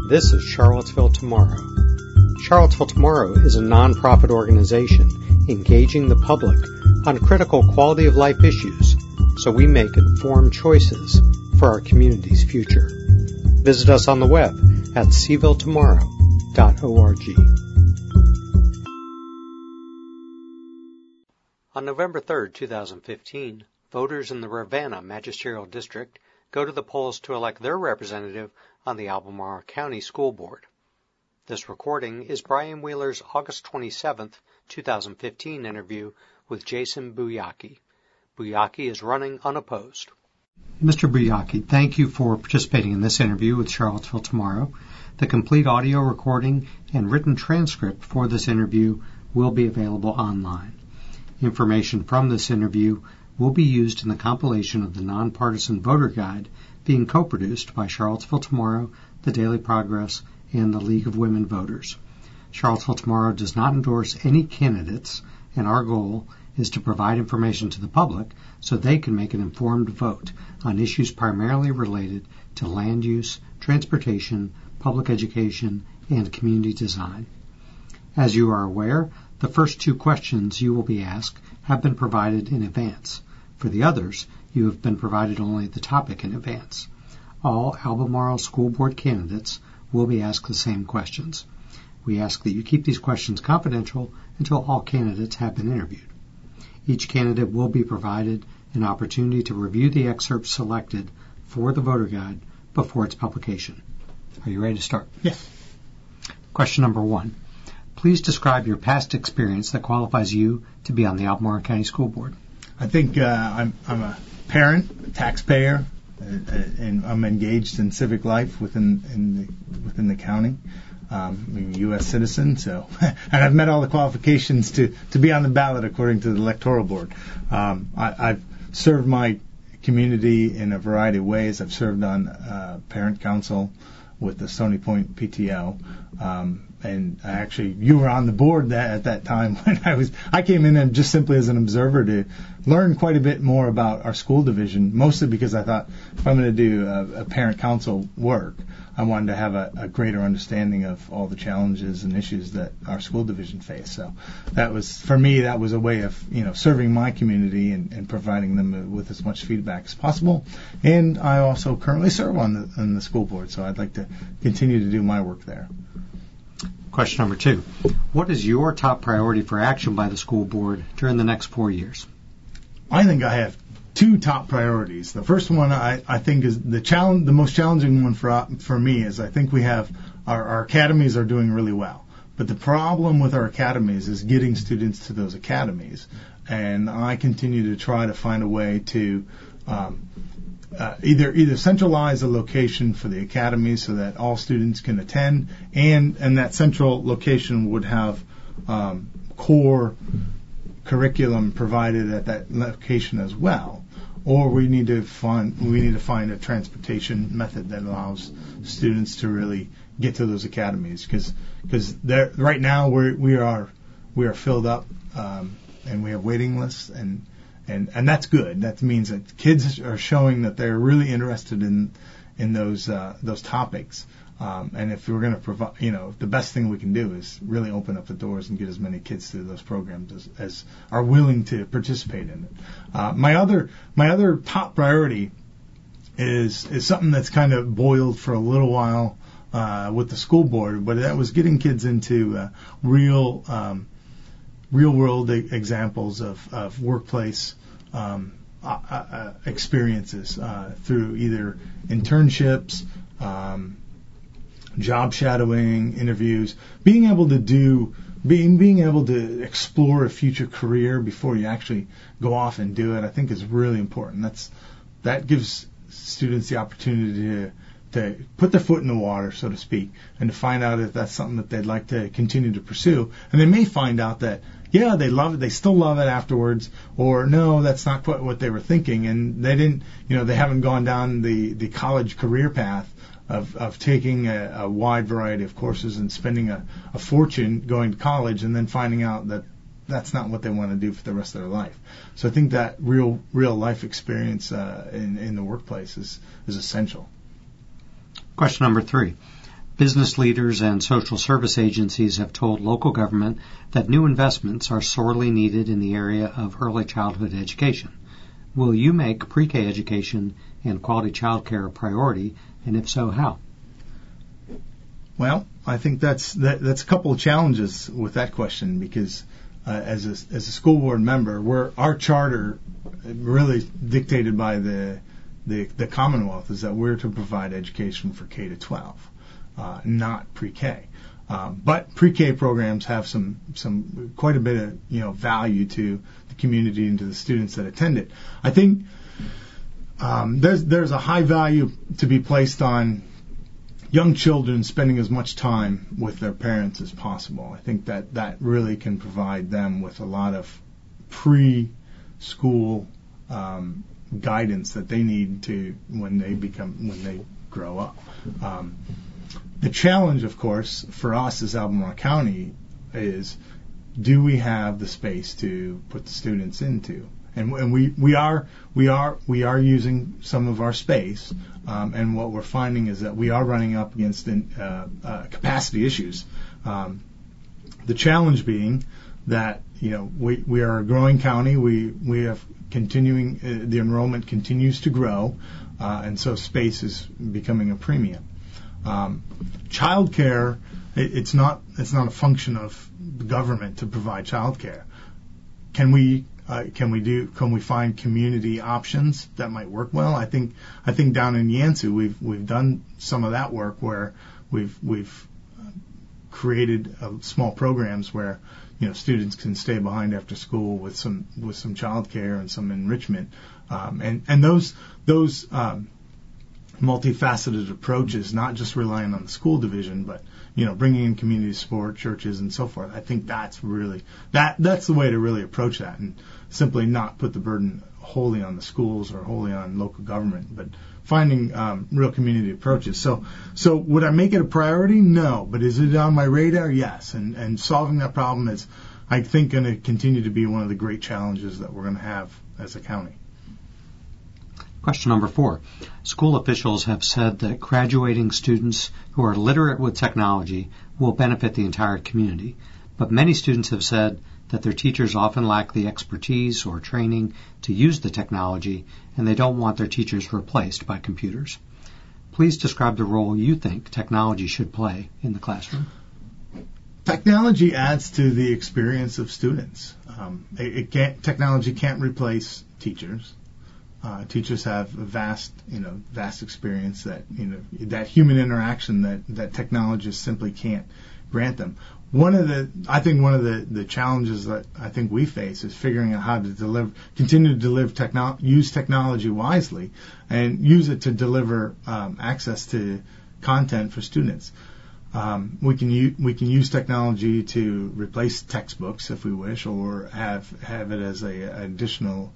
This is Charlottesville Tomorrow. Charlottesville Tomorrow is a nonprofit organization engaging the public on critical quality of life issues so we make informed choices for our community's future. Visit us on the web at cvilletomorrow.org. On November 3, 2015, voters in the Ravenna Magisterial District go to the polls to elect their representative on the Albemarle County School Board. This recording is Brian Wheeler's August 27, 2015 interview with Jason Buyaki. Buyaki is running unopposed. Mr. Buyaki, thank you for participating in this interview with Charlottesville Tomorrow. The complete audio recording and written transcript for this interview will be available online. Information from this interview will be used in the compilation of the Nonpartisan Voter Guide being co-produced by Charlottesville Tomorrow, the Daily Progress, and the League of Women Voters. Charlottesville Tomorrow does not endorse any candidates, and our goal is to provide information to the public so they can make an informed vote on issues primarily related to land use, transportation, public education, and community design. As you are aware, the first two questions you will be asked have been provided in advance. For the others, you have been provided only the topic in advance. All Albemarle School Board candidates will be asked the same questions. We ask that you keep these questions confidential until all candidates have been interviewed. Each candidate will be provided an opportunity to review the excerpts selected for the voter guide before its publication. Are you ready to start? Yes. Question number 1. Please describe your past experience that qualifies you to be on the Albemarle County School Board. I think I'm a parent, a taxpayer, and I'm engaged in civic life within the county. I'm a U.S. citizen, so and I've met all the qualifications to be on the ballot according to the electoral board. I've served my community in a variety of ways. I've served on parent council with the Stony Point PTO. And you were on the board at that time when I came in and just simply as an observer to learn quite a bit more about our school division, mostly because I thought if I'm going to do a parent council work, I wanted to have a greater understanding of all the challenges and issues that our school division faced. So that was, for me, that was a way of, serving my community and providing them with as much feedback as possible. And I also currently serve on the school board, so I'd like to continue to do my work there. Question number 2. What is your top priority for action by the school board during the next 4 years? I think I have 2 top priorities. The first one I think is the most challenging one for me is I think we have our academies are doing really well. But the problem with our academies is getting students to those academies. And I continue to try to find a way to either centralize a location for the academy so that all students can attend, and that central location would have core curriculum provided at that location as well. Or we need to find a transportation method that allows students to really get to those academies, because right now we are filled up and we have waiting lists and that's good. That means that kids are showing that they're really interested in those topics. And if we're going to provide, the best thing we can do is really open up the doors and get as many kids through those programs as are willing to participate in it. My other top priority is something that's kind of boiled for a little while with the school board, but that was getting kids into real world examples of workplace experiences through either internships, job shadowing, interviews, being able to explore a future career before you actually go off and do it, I think is really important. That gives students the opportunity to put their foot in the water, so to speak, and to find out if that's something that they'd like to continue to pursue. And they may find out that, yeah, they love it, they still love it afterwards, or no, that's not quite what they were thinking, and they didn't, they haven't gone down the college career path of taking a wide variety of courses and spending a fortune going to college and then finding out that that's not what they want to do for the rest of their life. So I think that real life experience in the workplace is essential. Question number 3. Business leaders and social service agencies have told local government that new investments are sorely needed in the area of early childhood education. Will you make pre-K education and quality child care a priority, and if so, how? Well, I think that's a couple of challenges with that question, because as a school board member, our charter really dictated by the Commonwealth is that we're to provide education for K to 12. Not pre-K. But pre-K programs have some quite a bit of value to the community and to the students that attend it. I think there's a high value to be placed on young children spending as much time with their parents as possible. I think that really can provide them with a lot of pre-school guidance that they need to when they grow up. The challenge, of course, for us as Albemarle County is, do we have the space to put the students into? And we are using some of our space, and what we're finding is that we are running up against capacity issues. The challenge being that we are a growing county. We have continuing the enrollment continues to grow, and so space is becoming a premium. Child care, it's not a function of the government to provide child care. Can we find community options that might work well? I think down in Yancey we've done some of that work where we've created small programs where students can stay behind after school with some child care and some enrichment, and those multifaceted approaches, not just relying on the school division, but bringing in community support, churches, and so forth. I think that's really that's the way to really approach that, and simply not put the burden wholly on the schools or wholly on local government, but finding real community approaches. So would I make it a priority? No, but is it on my radar? Yes, and solving that problem is, I think, going to continue to be one of the great challenges that we're going to have as a county. Question number 4. School officials have said that graduating students who are literate with technology will benefit the entire community, but many students have said that their teachers often lack the expertise or training to use the technology, and they don't want their teachers replaced by computers. Please describe the role you think technology should play in the classroom. Technology adds to the experience of students. Technology can't replace teachers. Teachers have a vast experience that human interaction that technologists simply can't grant them. One of the challenges that I think we face is figuring out how to continue to use technology wisely, and use it to deliver access to content for students. We can use technology to replace textbooks if we wish, or have it as a additional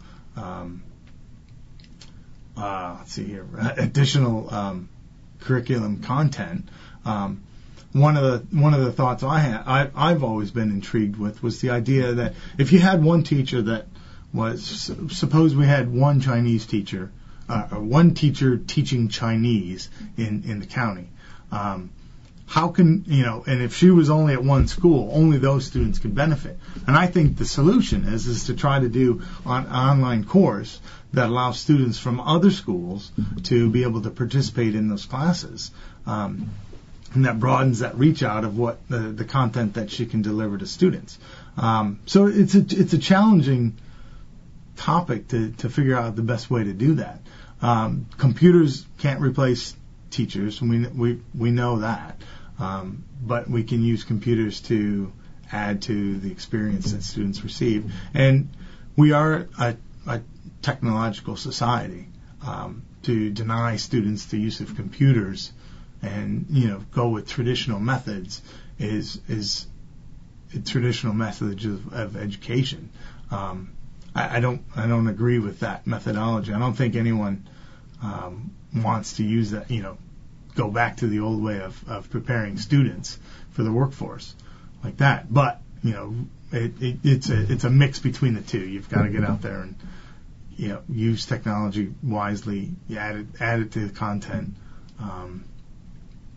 additional curriculum content. One of the thoughts I've always been intrigued with was the idea that if you had one teacher that was, suppose we had one Chinese teacher, or one teacher teaching Chinese in the county. How can, and if she was only at one school, only those students could benefit. And I think the solution is to try to do an online course that allows students from other schools to be able to participate in those classes. And that broadens that reach out of what the content that she can deliver to students. So it's a challenging topic to figure out the best way to do that. Computers can't replace teachers. We know that. But we can use computers to add to the experience that students receive. And we are a technological society. To deny students the use of computers and go with traditional methods is a traditional methods of education. I don't agree with that methodology. I don't think anyone wants to use that, go back to the old way of preparing students for the workforce like that. But it's a mix between the two. You've got to get out there and use technology wisely. You add it to the content.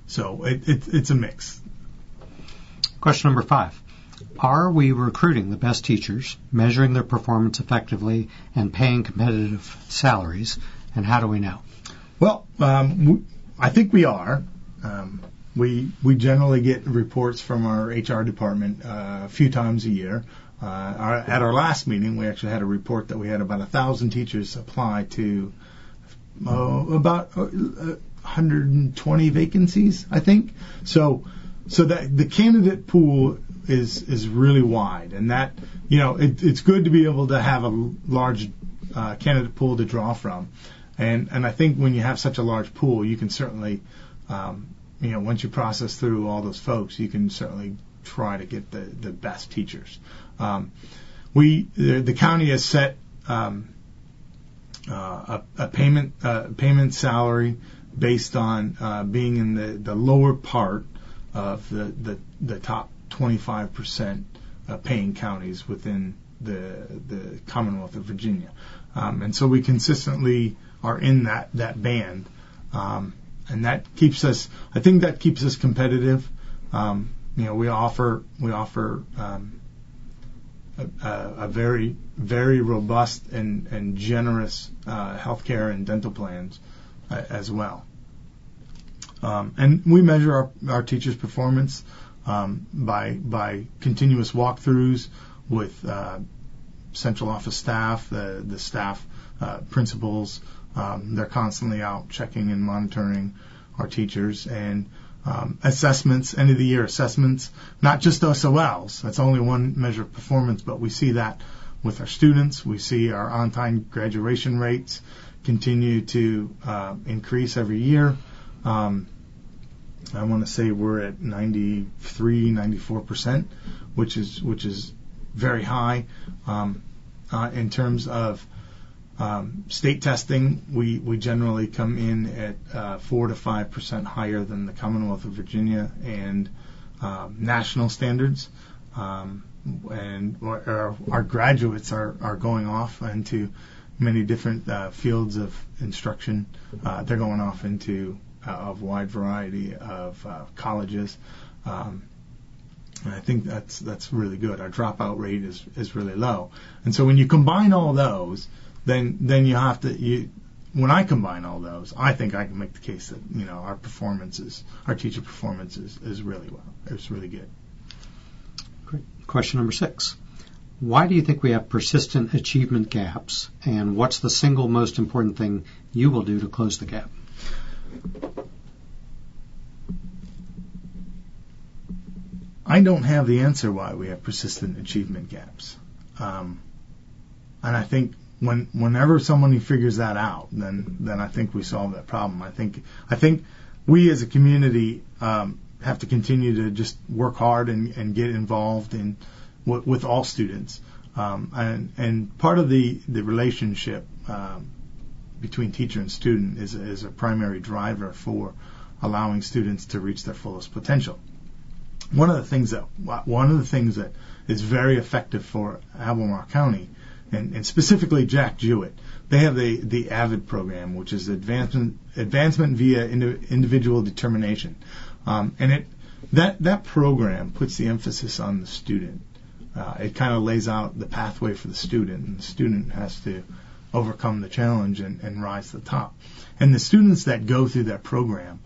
So it's a mix. Question number 5. Are we recruiting the best teachers, measuring their performance effectively, and paying competitive salaries? And how do we know? Well, I think we are. We generally get reports from our HR department a few times a year. At our last meeting, we actually had a report that we had about 1,000 teachers apply to about 120 vacancies, I think. So that the candidate pool is really wide, and that it's good to be able to have a large candidate pool to draw from. And I think when you have such a large pool, you can certainly once you process through all those folks, you can certainly try to get the best teachers. The county has set a payment salary based on being in the lower part of the top 25% paying counties within the Commonwealth of Virginia, and so we consistently are in that band, and that keeps us. I think that keeps us competitive. We offer a very, very robust and generous healthcare and dental plans as well. And we measure our teachers' performance by continuous walkthroughs with central office staff, the staff principals. They're constantly out checking and monitoring our teachers, and assessments, end of the year assessments, not just SOLs. That's only one measure of performance, but we see that with our students. We see our on-time graduation rates continue to increase every year. I want to say we're at 93-94%, which is very high. In terms of state testing, we generally come in at 4 to 5% higher than the Commonwealth of Virginia and national standards. And our graduates are going off into many different fields of instruction. They're going off into a wide variety of colleges. And I think that's really good. Our dropout rate is really low. And so when you combine all those, then you have to. When I combine all those, I think I can make the case that our teacher performance is really well. It's really good. Great. Question number 6. Why do you think we have persistent achievement gaps, and what's the single most important thing you will do to close the gap? I don't have the answer why we have persistent achievement gaps, and I think whenever somebody figures that out, then I think we solve that problem. I think we as a community have to continue to just work hard and get involved in with all students, and part of the relationship between teacher and student is a primary driver for allowing students to reach their fullest potential. One of the things that is very effective for Albemarle County, and specifically Jack Jewett, they have the AVID program, which is advancement via individual determination, and that program puts the emphasis on the student. It kind of lays out the pathway for the student, and the student has to overcome the challenge and rise to the top. And the students that go through that program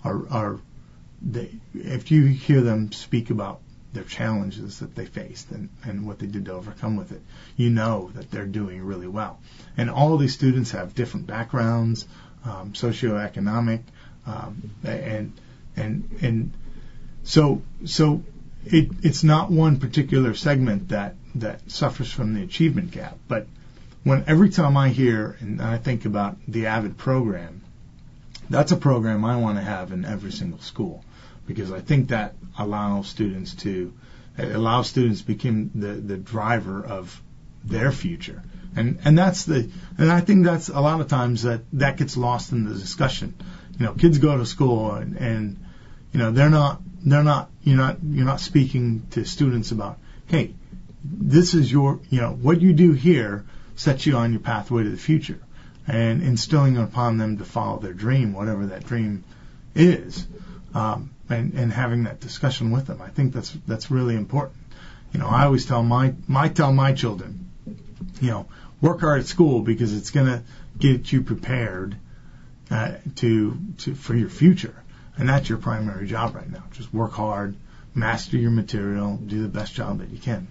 if you hear them speak about their challenges that they faced and what they did to overcome with it, you know that they're doing really well. And all of these students have different backgrounds, socioeconomic, and so it's not one particular segment that suffers from the achievement gap. But every time I hear and I think about the AVID program, that's a program I want to have in every single school, because I think that allows students to become the driver of their future, and I think that's a lot of times that gets lost in the discussion. Kids go to school and you're not speaking to students about, hey, this is what you do here sets you on your pathway to the future, and instilling upon them to follow their dream, whatever that dream is. and having that discussion with them. I think that's really important. I always tell my children, work hard at school because it's going to get you prepared for your future, and that's your primary job right now. Just work hard, master your material, do the best job that you can.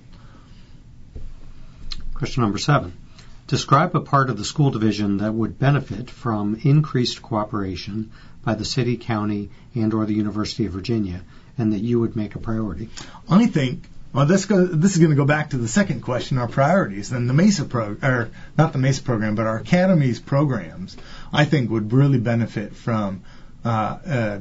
Question number 7. Describe a part of the school division that would benefit from increased cooperation by the city, county, and or the University of Virginia, and that you would make a priority. I think, this is going to go back to the second question, our priorities. And the MESA not the MESA program, but our academies programs, I think would really benefit from the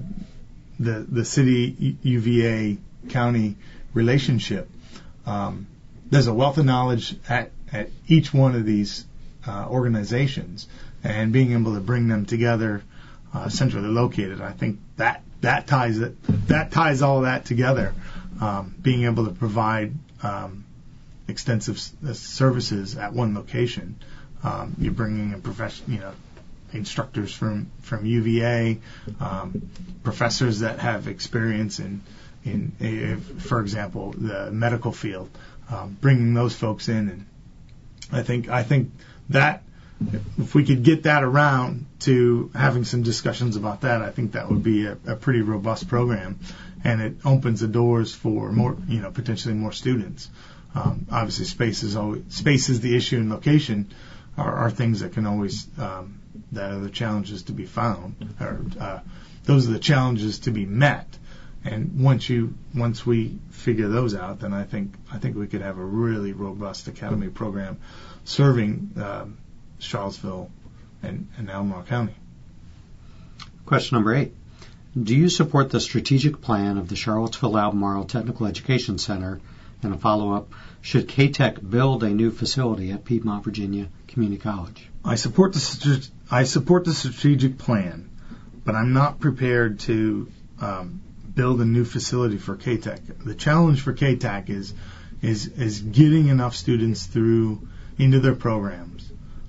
city UVA county relationship. There's a wealth of knowledge at each one of these organizations, and being able to bring them together, centrally located, I think that ties all of that together. Being able to provide extensive services at one location. You're bringing in instructors from UVA, professors that have experience in for example, the medical field, bringing those folks in, and I think that if we could get that around to having some discussions about that, I think that would be a pretty robust program, and it opens the doors for more, potentially more students. Obviously, space is the issue, and location are things that can always that are the challenges to be found, or those are the challenges to be met. And once we figure those out, then I think we could have a really robust academy program serving Charlottesville and Albemarle County. Question number 8. Do you support the strategic plan of the Charlottesville-Albemarle Technical Education Center? And a follow-up, should K-Tech build a new facility at Piedmont Virginia Community College? I support the strategic plan, but I'm not prepared to build a new facility for K-Tech. The challenge for K-Tech is getting enough students through into their programs.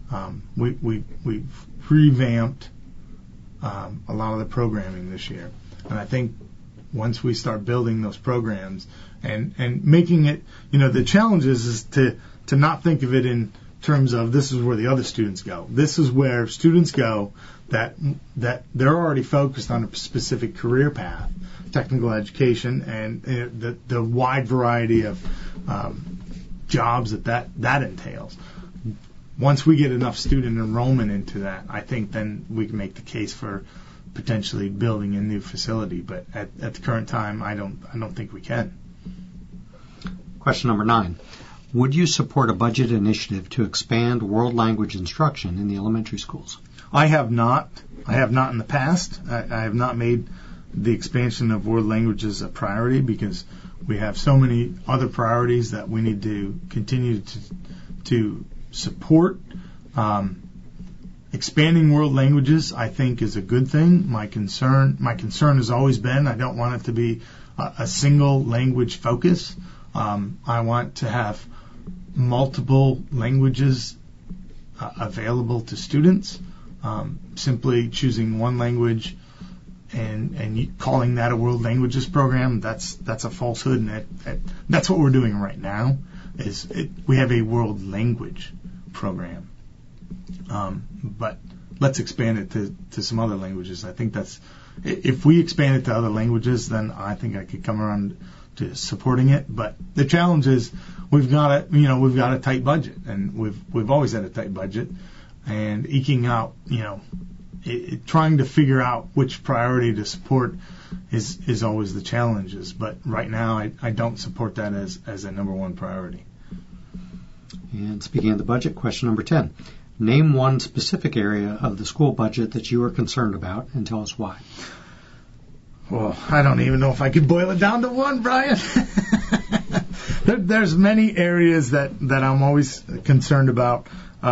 We've revamped a lot of the programming this year, and I think once we start building those programs and making it, the challenge is to not think of it in terms of this is where the other students go. This is where students go that they're already focused on a specific career path, technical education, and the wide variety of jobs that entails. Once we get enough student enrollment into that, I think then we can make the case for potentially building a new facility. But at the current time, I don't think we can. Question number 9. Would you support a budget initiative to expand world language instruction in the elementary schools? I have not. I have not in the past. I have not made the expansion of world languages a priority because we have so many other priorities that we need to continue to support. Expanding world languages, I think, is a good thing. My concern has always been I don't want it to be a single language focus. I want to have multiple languages available to students. Simply choosing one language and calling that a world languages program, that's a falsehood, and that's what we're doing right now. We have a world language program, but let's expand it to some other languages. I think if we expand it to other languages, then I think I could come around to supporting it. But the challenge is we've got a tight budget, and we've always had a tight budget, and eking out, trying to figure out which priority to support is always the challenges. But right now, I don't support that as a number one priority. And speaking of the budget, question number 10. Name one specific area of the school budget that you are concerned about, and tell us why. Well, I don't even know if I could boil it down to one, Brian. There's many areas that I'm always concerned about.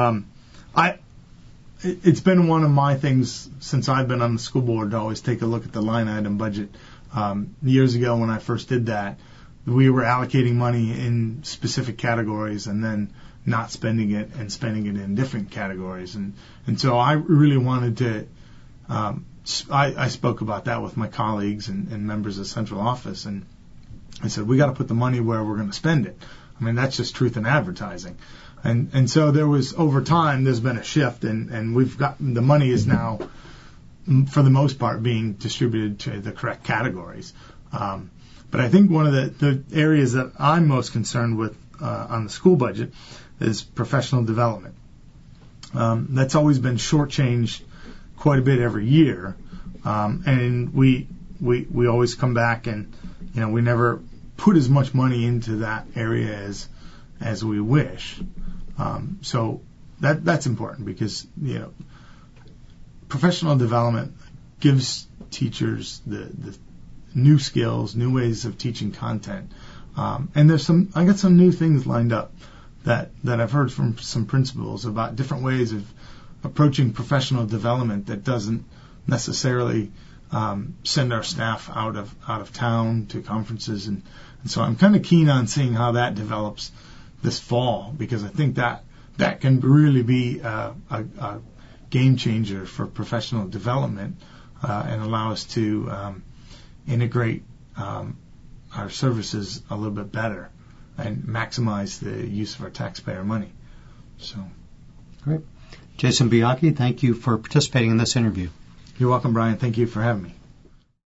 It's been one of my things since I've been on the school board to always take a look at the line item budget. Years ago when I first did that, we were allocating money in specific categories and then not spending it and spending it in different categories. And so I really wanted to I spoke about that with my colleagues and members of central office, and I said, we got to put the money where we're going to spend it. I mean, that's just truth in advertising. And so there was, over time, there's been a shift, and we've got, the money is now, for the most part, being distributed to the correct categories. But I think one of the areas that I'm most concerned with on the school budget is professional development. That's always been shortchanged quite a bit every year, and we always come back and, you know, we never put as much money into that area as we wish. So that's important, because, you know, professional development gives teachers the new skills, new ways of teaching content. And I got some new things lined up that I've heard from some principals about different ways of approaching professional development that doesn't necessarily send our staff out of town to conferences, and so I'm kind of keen on seeing how that develops this fall, because I think that can really be a game changer for professional development, and allow us to integrate our services a little bit better and maximize the use of our taxpayer money. So, great. Jason Bianchi, thank you for participating in this interview. You're welcome, Brian. Thank you for having me.